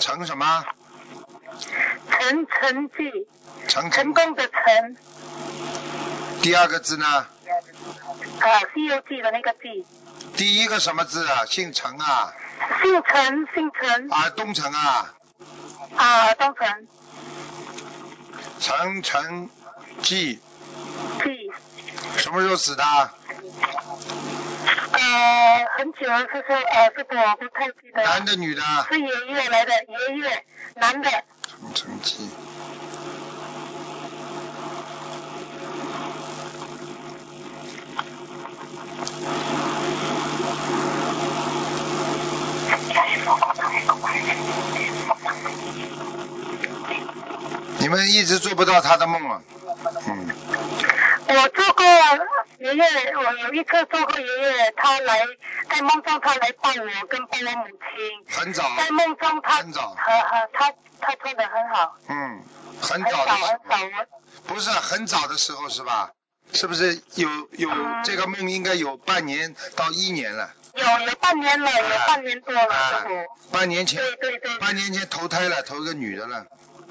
成什么？ 成绩， 成成功的成， 第二个字呢？ 西游记的那个记。 第一个什么字啊？姓陈啊？ 姓陈。 啊，东城啊？ 东城。 陈记。 记。 什么时候死的？ 很久了，是我不太记得。 男的女的？ 是爷爷来的，爷爷，男的。 陈记。你们一直做不到他的梦啊。 我做过爷爷，我有一次做过爷爷，他来在梦中，他来抱我跟抱我母亲。 很早。 在梦中他很早。 他穿得很好。 很早的时候。 很早。 不是很早的时候是吧？是不是有这个梦应该有半年到1年了？ 有半年了，有半年多了，师傅。 半年前。 对。 半年前投胎了，投个女的了。